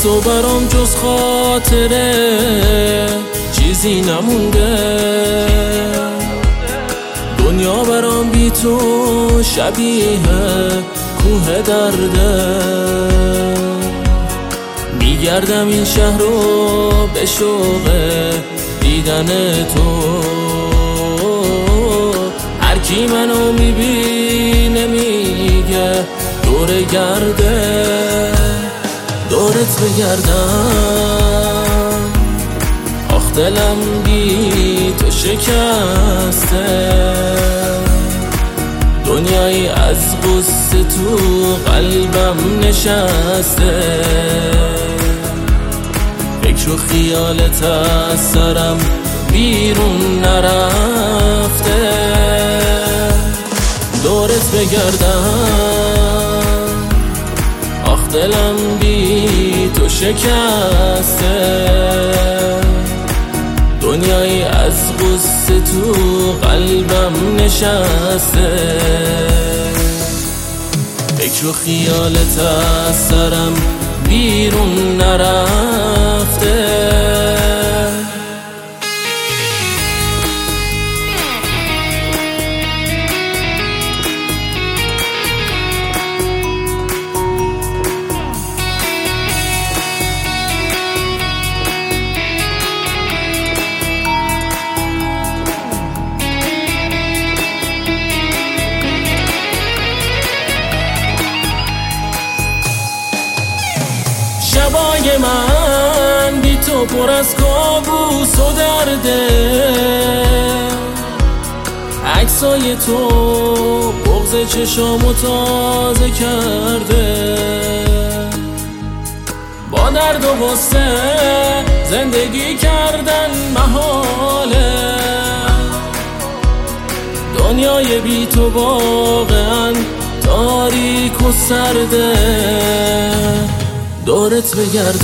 تو برام جز خاطره چیزی نمونده. دنیا برام بی تو شبیه کوه درده. میگردم این شهر رو به شوق دیدن تو. هر کی منو میبینه میگه دور گرده. دورت بگردم آخ دلم بی تو شکسته. دنیایی از غصه تو قلبم نشسته. فکر و خیالت از سرم بیرون نرفته. دورت بگردم آخ دلم بی تو شکسته. دنیایی از غصه تو قلبم نشسته. فکر و خیالت از سرم بیرون نرفته. شبای من بی تو پر از کابوس و درده. عکسای تو بغض چشامو تازه کرده. با درد و غصه زندگی کردن محاله. دنیای بی تو واقعا تاریک و سرده. دورت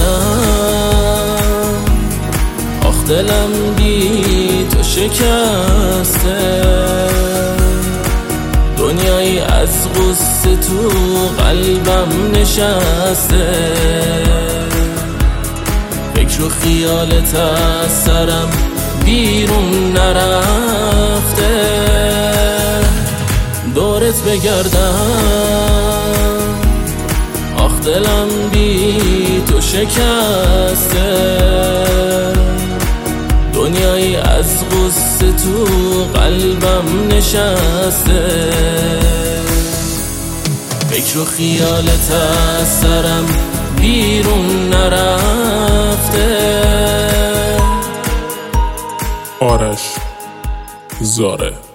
بگردم آخ دلم بی تو شکسته. دنیایی از غصه تو قلبم نشسته. فکر و خیالت از سرم بیرون نرفته. دورت بگردم آخ دلم بی تو شکسته. دنیایی از غصه تو قلبم نشسته. فکر و خیالت از سرم بیرون نرفته. آرش زاره.